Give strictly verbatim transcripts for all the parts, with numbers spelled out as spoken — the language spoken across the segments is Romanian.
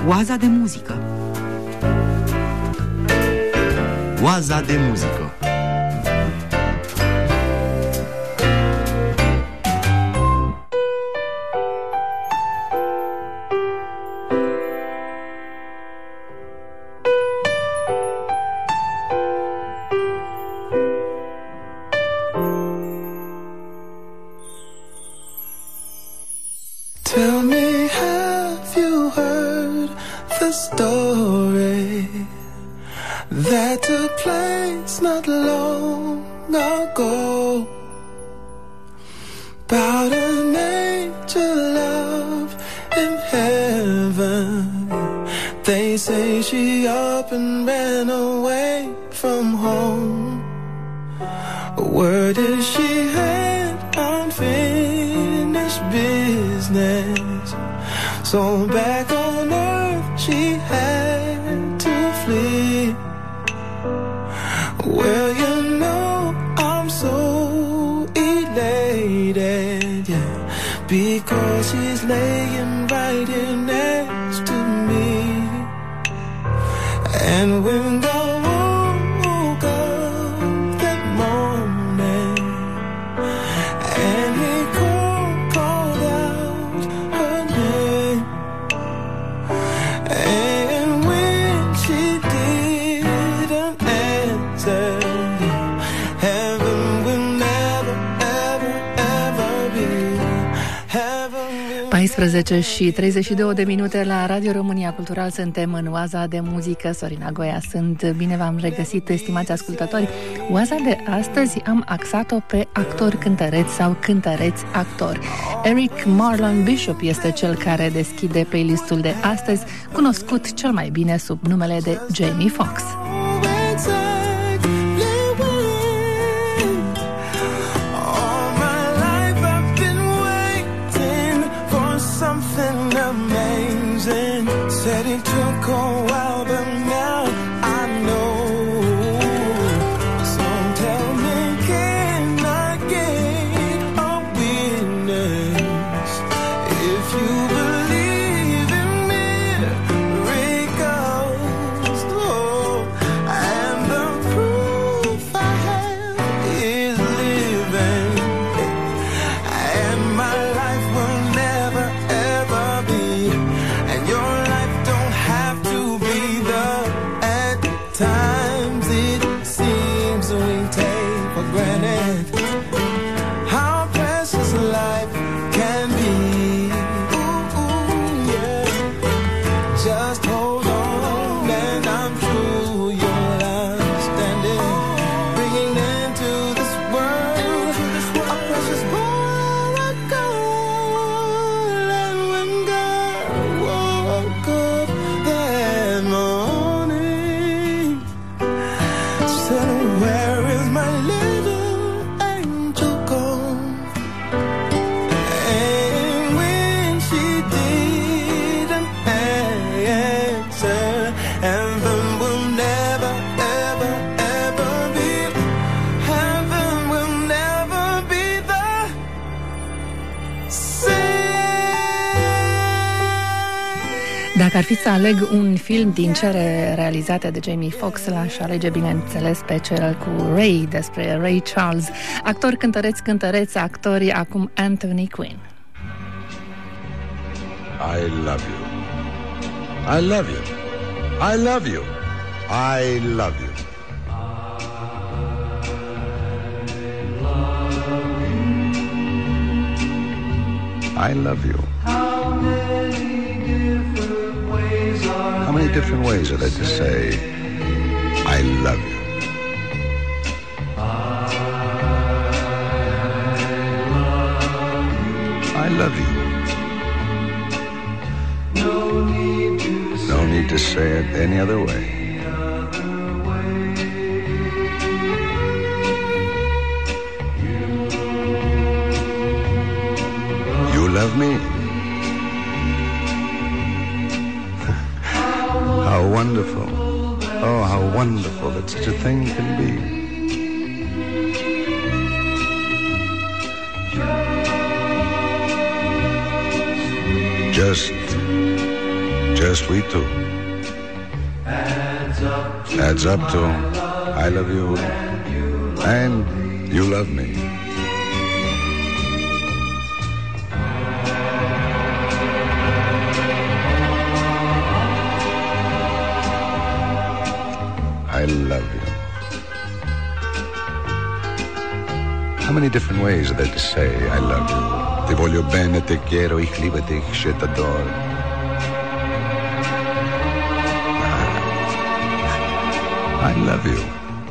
Oaza de muzică. Oaza de muzică. Tell me, have you heard the story that took place not long ago about an angel love in heaven? They say she up and ran away from home. Word is she had unfinished business, so back on earth she had to flee. Well, you know, I'm so elated, yeah, because she's laying right here next to me. And when God woke up that morning and he called, called out her name, and when she didn't answer, heaven will never, ever, ever be. paisprezece și treizeci și două de minute la Radio România Cultural. Suntem în Oaza de muzică. Sorina Goia sunt. Bine v-am regăsit, estimați ascultători. Oaza de astăzi am axat-o pe actori cântăreți sau cântăreți actori. Eric Marlon Bishop este cel care deschide playlistul de astăzi, cunoscut cel mai bine sub numele de Jamie Foxx. Said it took a while, but now I know. So tell me, can I get a witness? If you believe in miracles, oh, and the proof I have is living, and my life will never ever be, and your life don't have to be the. At times it seems we take for granted how precious life can be. Ooh, ooh, yeah. Just hold on and I'm sure you'll understand it. Bringing into this world a precious ball of gold. And when God woke up that morning, said, where is my little angel gone? And when she didn't answer, heaven will never, ever, ever be. Heaven will never be the same. Dacă ar fi să aleg un film din cele realizate de Jamie Foxx, l-aș alege, bineînțeles, pe cel cu Ray, despre Ray Charles. Actori cântăreți, cântăreți, actori, acum Anthony Quinn. I love you. I love you. I love you. I love you. I love you. How many different ways are there to say I love you? I love you. No need to say it any other way. You love me. How wonderful. Oh, how wonderful that such a thing can be. Just just we two. Adds up to I love you and you love me. I love you. How many different ways are there to say I love you? Ti voglio bene, te quiero, ich liebe dich, je t'adore. I love you.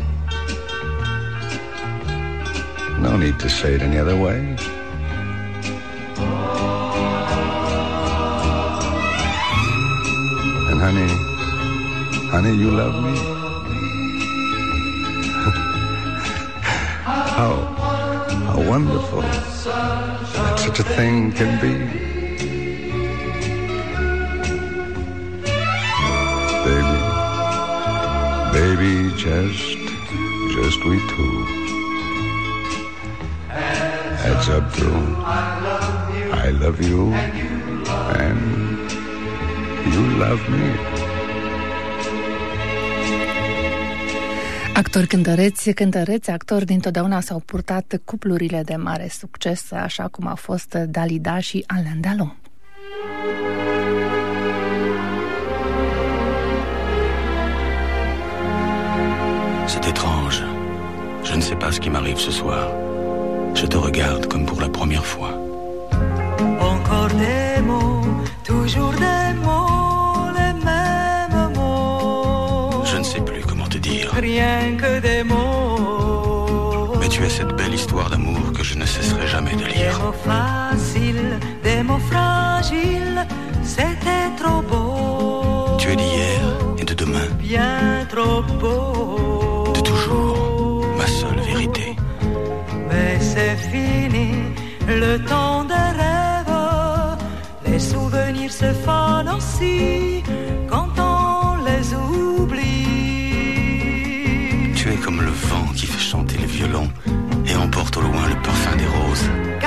No need to say it any other way. And honey, honey, you love me? How, how wonderful that such a thing can be. Baby, baby, just, just we two. Adds up to I love you and you love me. Actori cântăreți, cântăreți, actori dintotdeauna s-au purtat cuplurile de mare succes, așa cum a fost Dalida și Alain Delon. C'est étrange. Je ne sais pas ce qui m'arrive ce soir. Je te regarde comme pour la première fois. Encore des mots, toujours des mots, les mêmes mots. Je ne sais plus comment te dire. Rien que des mots. Mais tu as cette belle histoire d'amour que je ne cesserai jamais de lire. Des mots faciles, des mots fragiles, c'était trop beau. Tu es d'hier et de demain. Bien trop beau. De toujours, ma seule vérité. Mais c'est fini, le temps des rêves. Les souvenirs se fanent aussi quand on les oublie. Tu es comme le vent qui fait chanter les violons et emporte au loin le parfum des roses.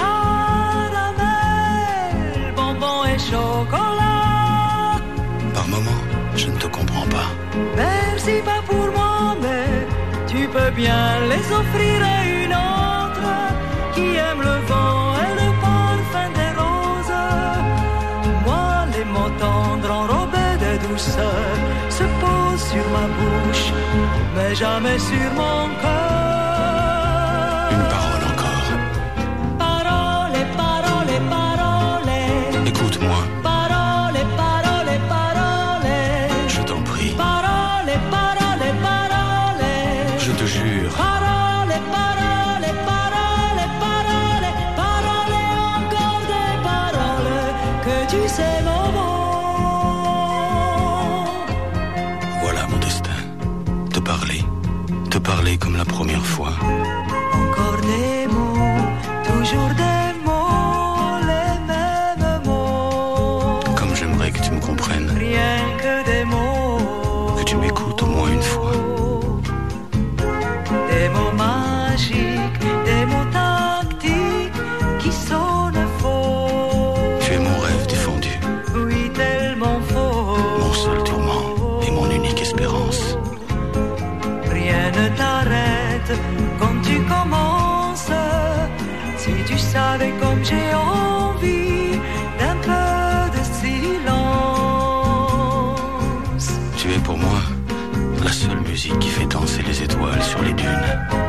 Caramel, bonbon et chocolat. Par moments, je ne te comprends pas. Merci pas pour moi, mais tu peux bien les offrir à une autre qui aime le vent et le parfum des roses. Moi, les mots tendres enrobés de douceur se posent sur ma bouche, mais jamais sur mon cœur. Une parole encore. Parole, parole, parole. Écoute-moi. Parole, parole, parole. Je t'en prie. Parole, parole, parole. Je te jure. Parole, parole, parole, parole. Parole, encore des paroles que tu sais mon mot. Voilà mon destin. Te parler. Te parler comme la première fois. Encore des mots, toujours des mots, les mêmes mots. Comme j'aimerais que tu me comprennes. Rien que des mots. Que tu m'écoutes au moins une fois. Des mots magiques, des mots tactiques qui sonnent faux. Tu es mon rêve défendu. Oui, tellement faux. Mon seul tourment et mon unique espérance. Rien ne t'arrête quand tu commences. Si tu savais comme j'ai envie d'un peu de silence. Tu es pour moi la seule musique qui fait danser les étoiles sur les dunes.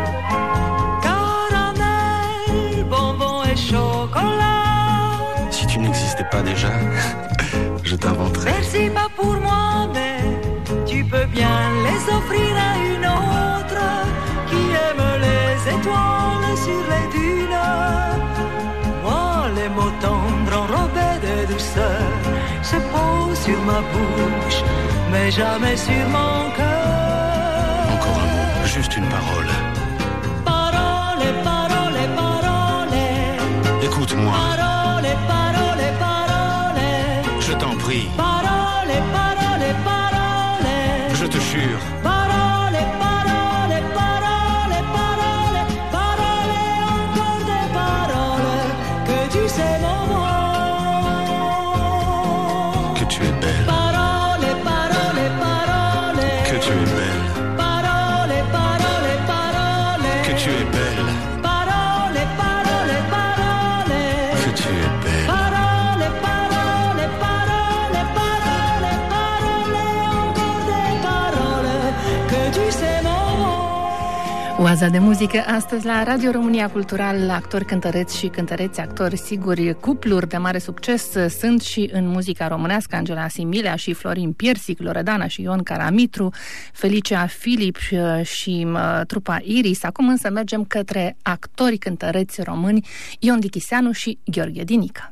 Caramel, bonbon et chocolat. Si tu n'existais pas déjà, je t'inventerais. Merci pas pour moi, mais tu peux bien les offrir à une autre qui aime les étoiles sur les dunes. Moi, les mots tendres enrobés de douceur se posent sur ma bouche, mais jamais sur mon cœur. Encore un mot, juste une parole. Parole, parole, parole. Écoute-moi. Parole, parole, parole. Je t'en prie. Parole, parole, parole. Je te jure. Parole, parole, parole, parole. Parole, encore des paroles que tu sais mon mot. Que tu es belle. Parole. tu es belle. Parole, parole, parole. Que tu es belle. Parole, parole, parole. Que tu es belle. Parole, parole, parole, parole, parole, encore des paroles que tu sais mon. Oaza de muzică astăzi la Radio România Cultural, actori, cântăreți și cântăreți, actori, siguri, cupluri de mare succes sunt și în muzica românească, Angela Similea și Florin Piersic, Loredana și Ion Caramitru, Felicia Filip și uh, trupa Iris. Acum însă mergem către actori cântăreți români, Ion Dichiseanu și Gheorghe Dinică.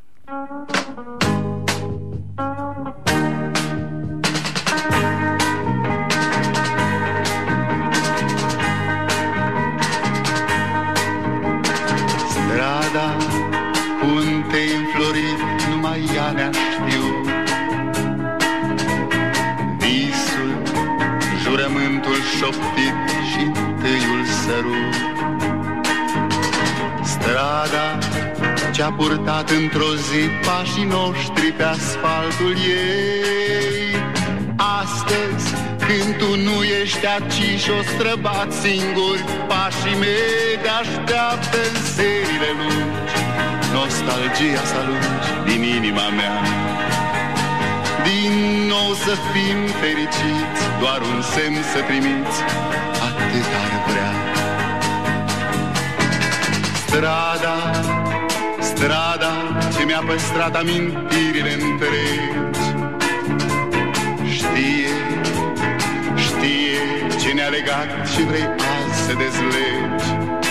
Strada, punte înflorit, numai ea ne-a știut. Visul, jurământul șoptit și întâiul sărut. Strada ce-a purtat într-o zi pașii noștri pe asfaltul ei. Astăzi, când tu nu ești aici și-o străbat singur, pașii mei te așteaptă în serile lungi. Nostalgia să alungi din inima mea. Din nou să fim fericiți, doar un semn să primiți, atât ar vrea. Strada, strada ce mi-a păstrat amintirile întregi. Știe, știe ce ne-a legat și vrei azi să dezlegi.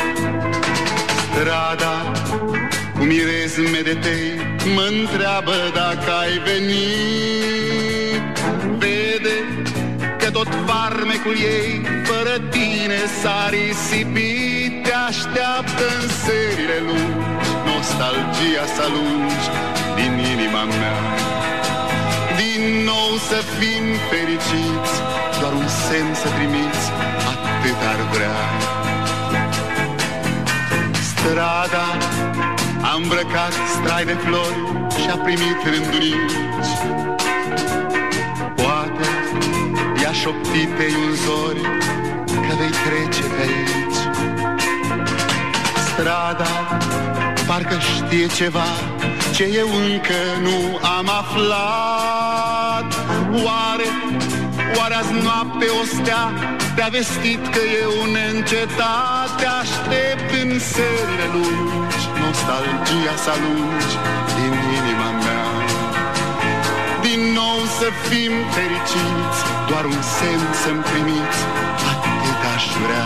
Strada cu mirezme de tei mă-ntreabă dacă ai venit. Vede că tot farmecul ei fără tine s-a risipit. Te așteaptă în serile lungi, nostalgia să alungi din inima mea. Din nou să fim fericiți, doar un semn să trimiți, atât ar vrea. Strada a îmbrăcat strai de flori și-a primit rândunici. Poate i-a șoptit pe un zori că vei trece pe aici. Strada parcă știe ceva ce eu încă nu am aflat. Oare, oare azi noapte o stea te-a vestit că eu neîncetat te aștept în serile lungi, nostalgia să alungi din inima mea. Din nou să fim fericiți, doar un semn să-mi primiți, atât aș vrea.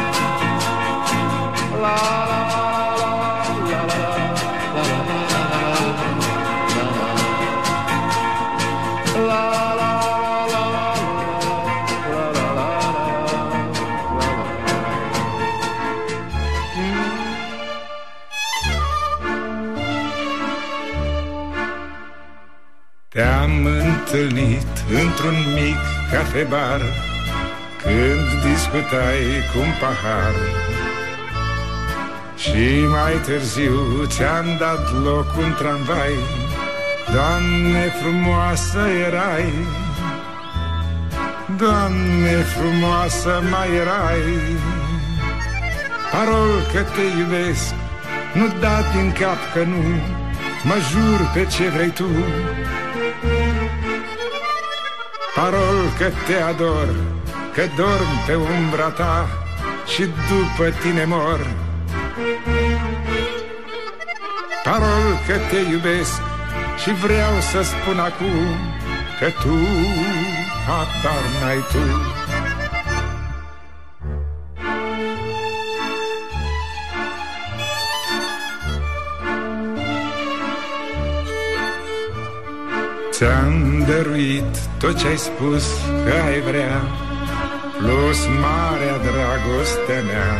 La, la, la, la, la, la, la. Te-am întâlnit într-un mic cafebar când discutai cu un pahar și mai târziu ți-am dat loc un tramvai. Doamne, frumoasă erai, Doamne, frumoasă mai erai. Parol că te iubesc, nu da din cap că nu, mă jur pe ce vrei tu. Parol că te ador, că dorm pe umbra ta și după tine mor. Parol că te iubesc și vreau să spun acum că tu habar n-ai tu. Ți-am dăruit tot ce-ai spus că ai vrea, plus marea dragostea mea.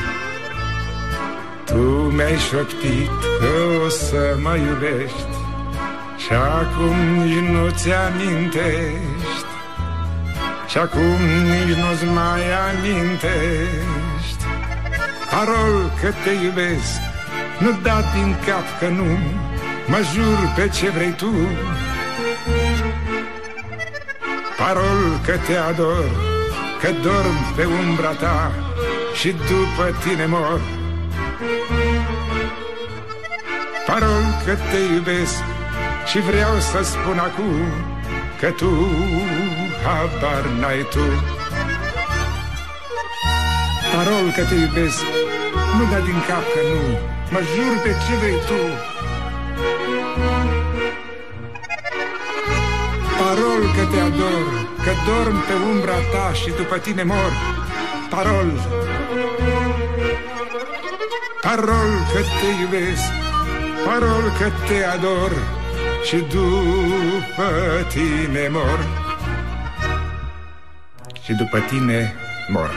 Tu mi-ai șoptit că o să mă iubești și acum nici nu ți-amintești, și acum nici nu-ți mai amintești. Parol că te iubesc, nu da din cap că nu, mă jur pe ce vrei tu. Parol că te ador, că dorm pe umbra ta și după tine mor. Parol că te iubesc și vreau să spun acum că tu habar n-ai tu. Parol că te iubesc, nu da din cap că nu, mă jur pe ce vrei tu. Parol că te ador, că dorm pe umbra ta și după tine mor. Parol, parol că te iubesc, parol că te ador și după tine mor. Și după tine mor.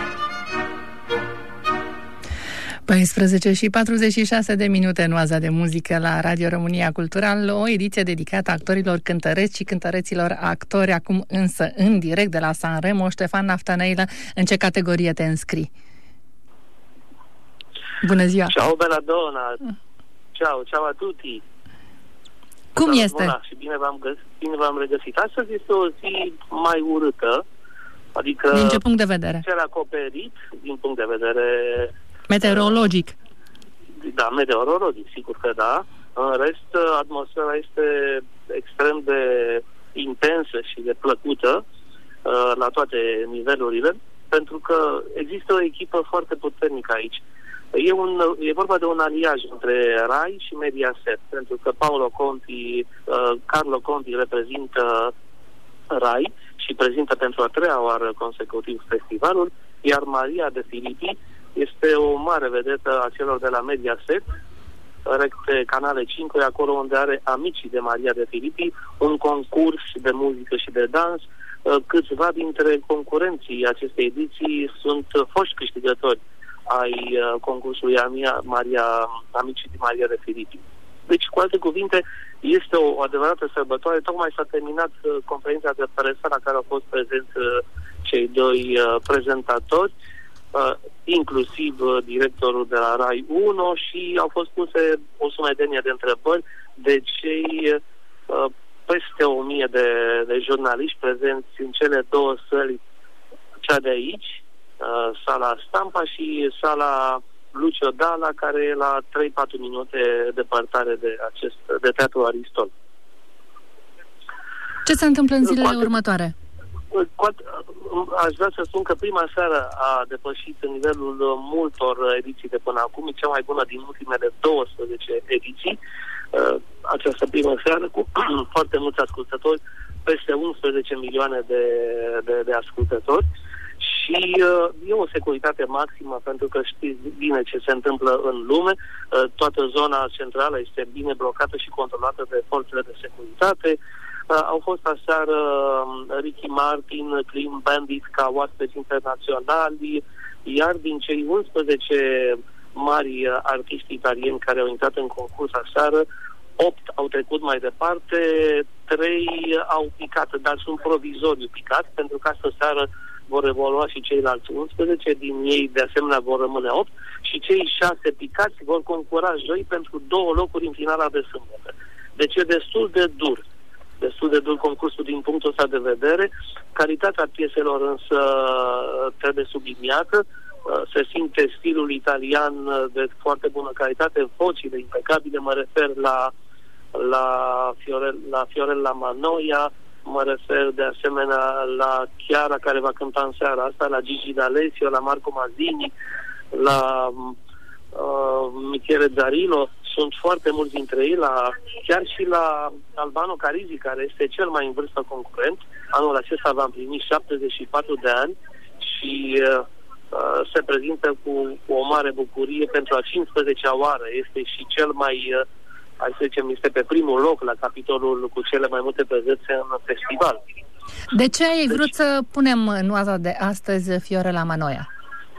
paisprezece și patruzeci și șase de minute în Oaza de Muzică la Radio România Cultural, o ediție dedicată actorilor cântăreți și cântăreților actori. Acum însă în direct de la Sanremo, Ștefan Naftaneilă, în ce categorie te înscrii? Bună ziua! Ciao Belladonna! Ciao, ciao a tutti! Cum Bună, este? Bună, și bine v-am, găs- bine v-am regăsit. Astăzi este o zi mai urâtă, adică... Din ce punct de vedere? Cel acoperit, din punct de vedere... Meteorologic. Da, meteorologic, sigur că da. În rest, atmosfera este extrem de intensă și de plăcută uh, la toate nivelurile, pentru că există o echipă foarte puternică aici. E, un, e vorba de un aliaj între Rai și Mediaset, pentru că Paolo Conti, uh, Carlo Conti reprezintă Rai și prezintă pentru a treia oară consecutiv festivalul, iar Maria De Filippi este o mare vedetă a celor de la Mediaset, pe Canale cinci, acolo unde are Amicii de Maria De Filippi, un concurs de muzică și de dans. Câțiva dintre concurenții acestei ediții sunt foști câștigători ai concursului Maria, Amicii de Maria De Filippi. Deci, cu alte cuvinte, este o adevărată sărbătoare. Tocmai s-a terminat conferința de presă la care au fost prezenți cei doi prezentatori, Uh, inclusiv uh, directorul de la Rai unu, și au fost puse o sumedenie de întrebări de cei uh, peste o mie de, de jurnaliști prezenți în cele două săli, cea de aici, uh, sala Stampa și sala Lucio Dalla, care e la trei patru minute departare de, acest, de Teatrul Aristol. Ce se întâmplă în zilele Poate... următoare? Aș vrea să spun că prima seară a depășit nivelul multor ediții de până acum, e cea mai bună din ultimele douăsprezece ediții. Această primă seară cu foarte mulți ascultători, peste unsprezece milioane de, de, de ascultători, și e o securitate maximă, pentru că știți bine ce se întâmplă în lume. Toată zona centrală este bine blocată și controlată de forțele de securitate. Uh, au fost aseară uh, Ricky Martin, Clean Bandit ca oaspeți internaționali, iar din cei unsprezece mari uh, artiști italieni care au intrat în concurs aseară, opt au trecut mai departe, trei au picat, dar sunt provizoriu picat, pentru că astă seară vor evolua și ceilalți unsprezece, din ei de asemenea vor rămâne opt, și cei șase picați vor concura joi pentru două locuri în finala de sâmbătă. Deci e destul de dur. destul de dur concursul din punctul ăsta de vedere. Calitatea pieselor însă trebuie subliniată. Se simte stilul italian de foarte bună calitate, vocile impecabile, mă refer la la, Fiorel, la Fiorella Mannoia, mă refer de asemenea la Chiara, care va cânta în seara asta, la Gigi D'Alessio, la Marco Mazzini, la uh, Michele Zarilo. Sunt foarte mulți dintre ei, la, chiar și la Albano Carisi, care este cel mai în vârstă concurent. Anul acesta va împlini șaptezeci și patru de ani și uh, se prezintă cu, cu o mare bucurie pentru a cincisprezecea oară. Este și cel mai, uh, hai să zicem, este pe primul loc la capitolul cu cele mai multe prezențe în festival. De ce ai deci, vrut să punem în oaza de astăzi Fiorella Mannoia?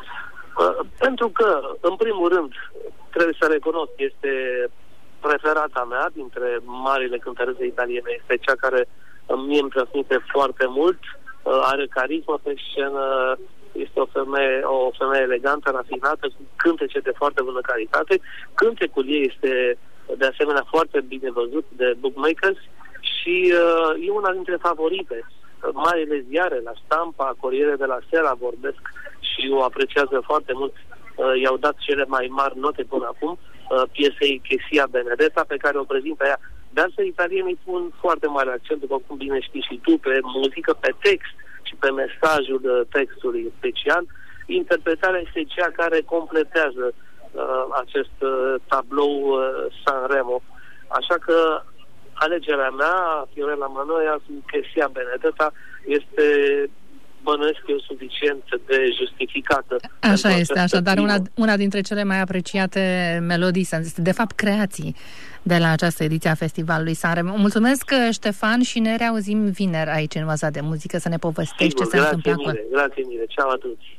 Uh, pentru că, în primul rând, trebuie să recunosc, este preferata mea dintre marile cântărețe italiene. Este cea care mie îmi transmite foarte mult, are carismă pe scenă, este o femeie, o femeie elegantă, rafinată, cu cântece de foarte bună calitate. Cântecul ei este de asemenea foarte bine văzut de bookmakers și uh, e una dintre favorite marile ziare, la Stampa, Corriere della Sera vorbesc și o apreciază foarte mult. I-au dat cele mai mari note până acum piesei Che sia Benedetta, pe care o prezintă ea. De altfel, italienii pun foarte mare accent, după cum bine știi și tu, pe muzică, pe text și pe mesajul textului special. Interpretarea este cea care completează uh, acest uh, tablou uh, Sanremo. Așa că alegerea mea, Fiorella Mannoia, Che sia Benedetta, este, bănuiesc eu, suficient de justificată. Așa este, așadar una, una dintre cele mai apreciate melodii, de fapt creații, de la această ediție a Festivalului Sanremo. Mulțumesc, Ștefan, și ne reauzim vineri aici în Oaza de Muzică să ne povestești ce se întâmplă acolo. Grazie mille, ciao a tutti.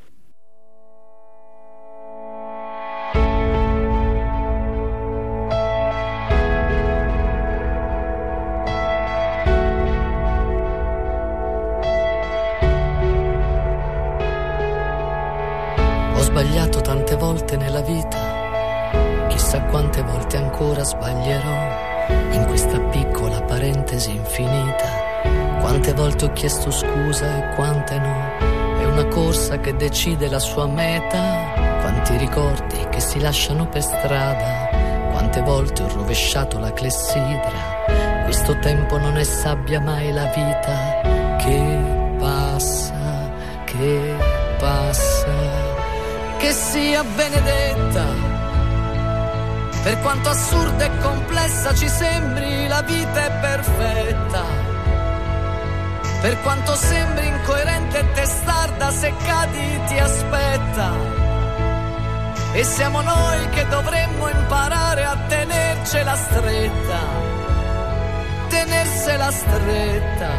Ho sbagliato tante volte nella vita, chissà quante volte ancora sbaglierò in questa piccola parentesi infinita. Quante volte ho chiesto scusa e quante no, è una corsa che decide la sua meta. Quanti ricordi che si lasciano per strada, quante volte ho rovesciato la clessidra. Questo tempo non è sabbia mai la vita che passa, che passa. Che sia benedetta, per quanto assurda e complessa ci sembri, la vita è perfetta. Per quanto sembri incoerente e testarda, se cadi ti aspetta. E siamo noi che dovremmo imparare a tenercela stretta, tenersela stretta.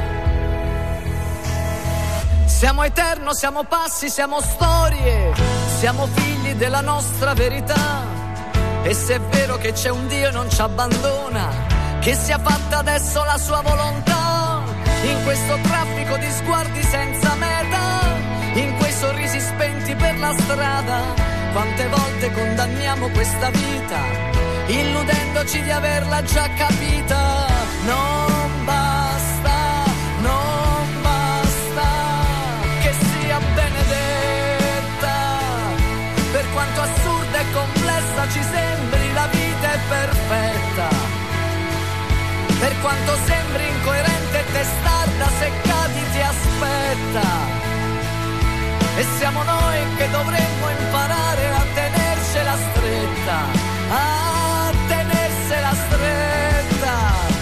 Siamo eterno, siamo passi, siamo storie, siamo figli della nostra verità. E se è vero che c'è un Dio e non ci abbandona, che sia fatta adesso la sua volontà. In questo traffico di sguardi senza meta, in quei sorrisi spenti per la strada, quante volte condanniamo questa vita, illudendoci di averla già capita. Non basta, non basta, che sia benedetta. Per quanto assurda e complessa ci sembri, la vita è perfetta. Per quanto sembri incoerente e testarda, se cadi ti aspetta. E siamo noi che dovremmo imparare a tenercela stretta, a tenersela stretta.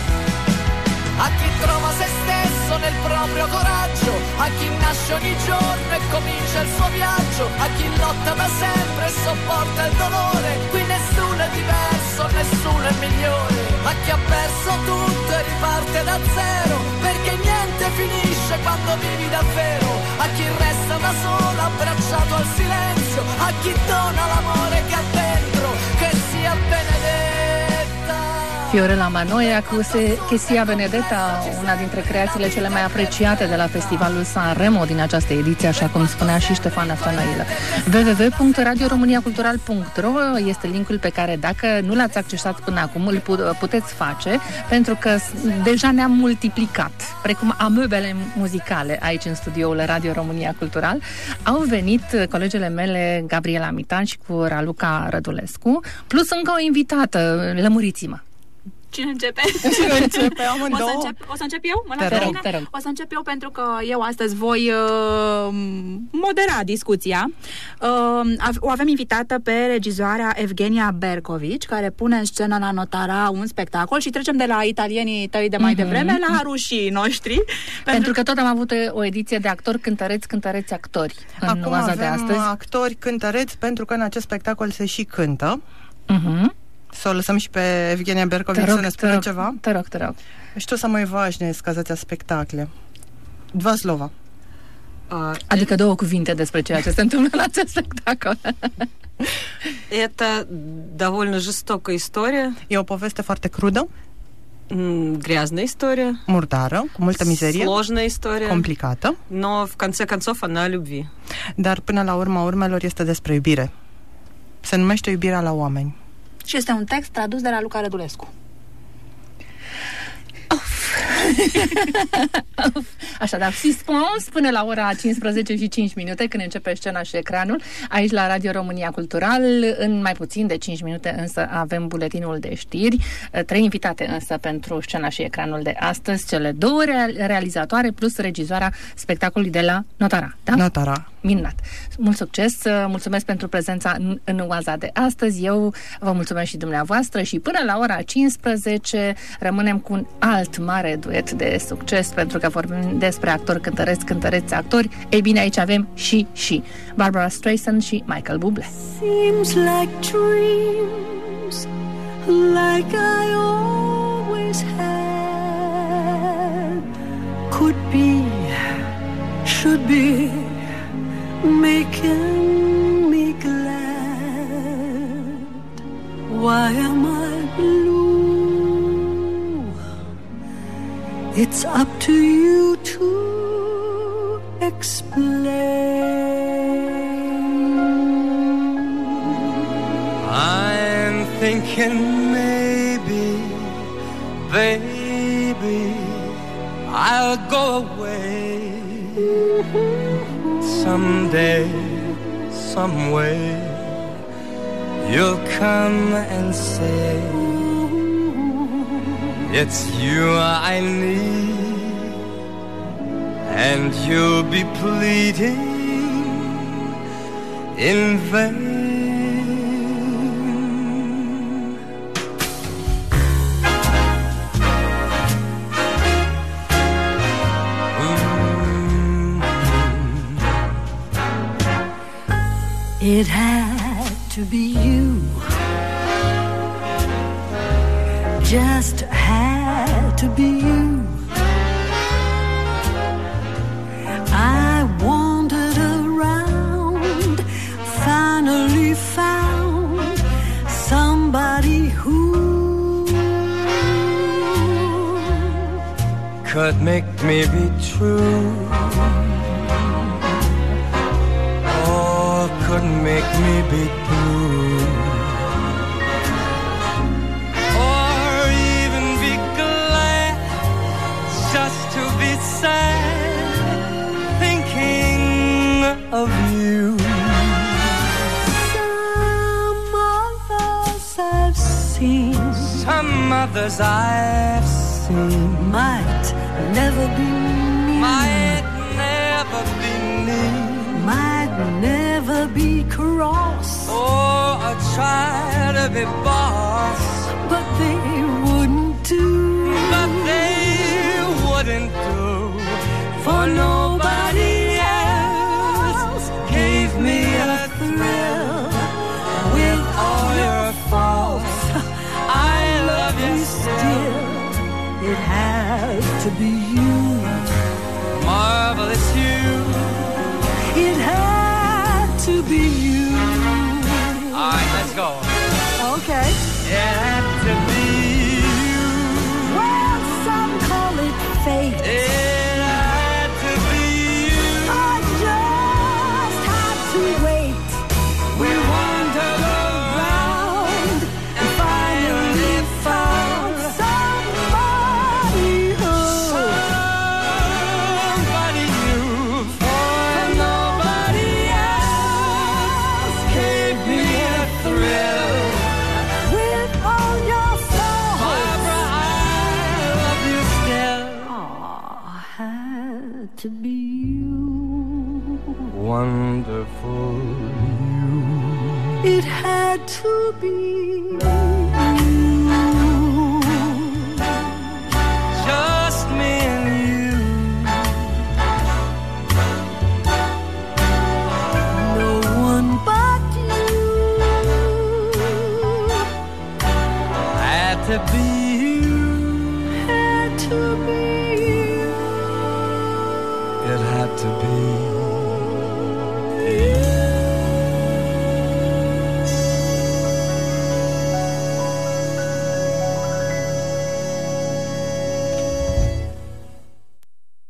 A chi trova se stesso nel proprio coraggio, a chi nasce ogni giorno e comincia il suo viaggio, a chi lotta da sempre e sopporta il dolore. Qui nessuno è diverso, nessuno è migliore. A chi ha perso tutto e riparte da zero, perché niente finisce quando vivi davvero. A chi resta da solo abbracciato al silenzio, a chi dona l'amore che ha dentro, che sia benedetta. Fiorella Mannoia cu Che sia Benedetta, una dintre creațiile cele mai apreciate de la Festivalul Sanremo din această ediție, așa cum spunea și Ștefan Afanailă. w w w punct radio românia cultural punct r o este linkul pe care, dacă nu l-ați accesat până acum, îl puteți face, pentru că deja ne-am multiplicat, precum amöbele muzicale aici în studioul Radio România Cultural. Au venit colegele mele Gabriela Mitan și cu Raluca Rădulescu, plus încă o invitată. Lămuriți-mă! Cine începe? Cine începe? Amândouă? O să încep, o să încep eu? Mă te rog, te rog. O să încep eu pentru că eu astăzi voi uh, modera discuția. Uh, o avem invitată pe regizoarea Evgenia Bercovici, care pune în scenă la Notara un spectacol, și trecem de la italienii tăi de mai mm-hmm. devreme la rușii noștri. Pentru, pentru că tot am avut o ediție de actori cântăreți, cântăreți actori în Acum Oaza avem de astăzi. actori cântăreți, pentru că în acest spectacol se și cântă. Mhm. Să o lăsăm și pe Evgenia Bercovici să ne spună rog, ceva? Te rog, te rog. Что самое важное сказать о спектакле? Два слова. Adică două cuvinte despre ceea ce se întâmplă în acest spectacol. Это довольно жестокая история. E o poveste foarte crudă. Грязная история. Murdară, cu multă mizerie. Сложная история. Complicată. Но в конце концов она о любви. Dar până la urma urmelor este despre iubire. Se numește Iubirea la oameni. Și este un text tradus de la Luca Rădulescu. Of. Așadar, suspens până la ora cincisprezece și cinci minute, când începe scena și ecranul, aici la Radio România Cultural. În mai puțin de cinci minute însă avem buletinul de știri, trei invitate însă pentru scena și ecranul de astăzi, cele două realizatoare plus regizoarea spectacolului de la Notara. Da? Notara. Minunat. Mult succes, mulțumesc pentru prezența în, în oaza de astăzi. Eu vă mulțumesc și dumneavoastră și până la ora cincisprezece rămânem cu un alt mare duet de succes, pentru că vorbim despre actori cântăreți, cântăreți actori. Ei bine, aici avem și și Barbara Streisand și Michael Bublé. Seems like dreams, like I always had, could be, should be, making me glad. Why am I blue? It's up to you to explain. I'm thinking maybe, baby, I'll go away. Someday, some way, you'll come and say, it's you I need, and you'll be pleading in vain. It had to be you, just had to be you. I wandered around, finally found somebody who could make me be true, could make me be blue, or even be glad just to be sad, thinking of you. Some others I've seen, some others I've seen, might never be me, might never be me, might never be cross, or I try to be boss, but they wouldn't do, but they wouldn't do, for nobody else gave me a thrill. With all your faults, I love you still. It has to be you, marvelous you. It had to be you. All right, let's go. Okay. It had to be you. Well, some call it fate. It had to be you. I just had to wait. We wandered around and finally found somebody who, somebody new. For nobody else gave me a thrill. with all your faults, Barbara, I love you still. oh, had to be you. Wonderful you. It had to be you. Just me and you. No one but you. Had to be